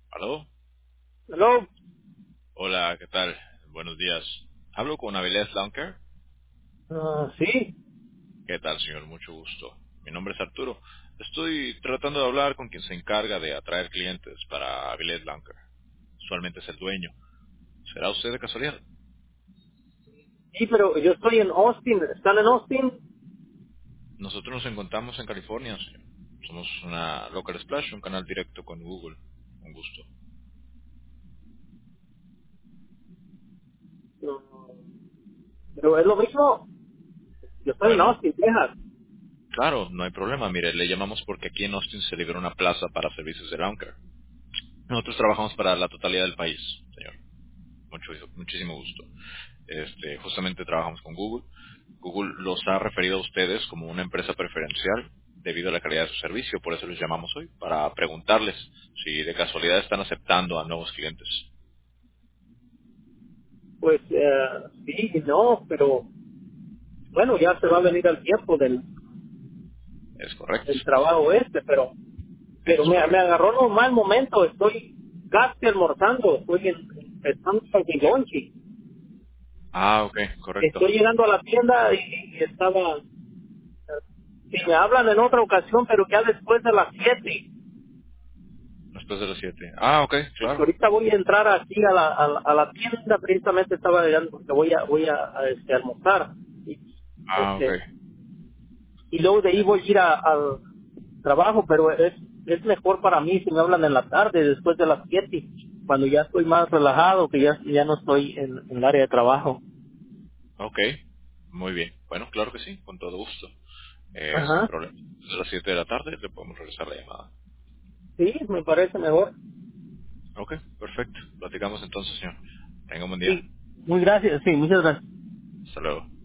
¿Aló? Hello. Hola, ¿qué tal? Buenos días. Hablo con Avilés Launker. Sí. ¿Qué tal, señor? Mucho gusto. Mi nombre es Arturo. Estoy tratando de hablar con quien se encarga de atraer clientes para Avilés Launker. Usualmente es el dueño. ¿Será usted de casualidad? Sí, pero yo estoy en Austin. ¿Están en Austin? Nosotros nos encontramos en California, señor. Somos una Local Splash, un canal directo con Google. Un gusto. Mm, Pero es lo mismo. Yo estoy en Bueno, Austin, Texas. claro, no hay problema. Mire, le llamamos porque aquí en Austin se liberó una plaza para servicios de Launker. Nosotros trabajamos para la totalidad del país, señor. Muchísimo gusto. Justamente trabajamos con Google. Google los ha referido a ustedes como una empresa preferencial debido a la calidad de su servicio, por eso les llamamos hoy, para preguntarles si de casualidad están aceptando a nuevos clientes. Pues sí y no, pero bueno, ya se va a venir el tiempo ¿Es correcto? del trabajo pero Es me correcto. agarró en un mal momento. Estoy casi almorzando. Estoy empezando con mi lonche. Ah, ok, correcto. Estoy llegando a la tienda y estaba... Si me hablan en otra ocasión, pero ya después de las 7. Después de las 7. Ah, ok, Porque claro. ahorita voy a entrar aquí a la tienda, precisamente estaba llegando porque voy a almorzar. Y, Ah, ok. este, y luego de ahí voy a ir al trabajo, pero es mejor para mí si me hablan en la tarde, después de las 7 cuando ya estoy más relajado, que ya no estoy en el área de trabajo. Ok, muy bien. Bueno, claro que sí, con todo gusto. Sin Ajá. problema. A las 7 de la tarde le podemos regresar la llamada. Sí, me parece mejor. Ok, perfecto. Platicamos entonces, señor. Tenga un buen día. Sí, muy gracias, sí, muchas gracias. Hasta luego.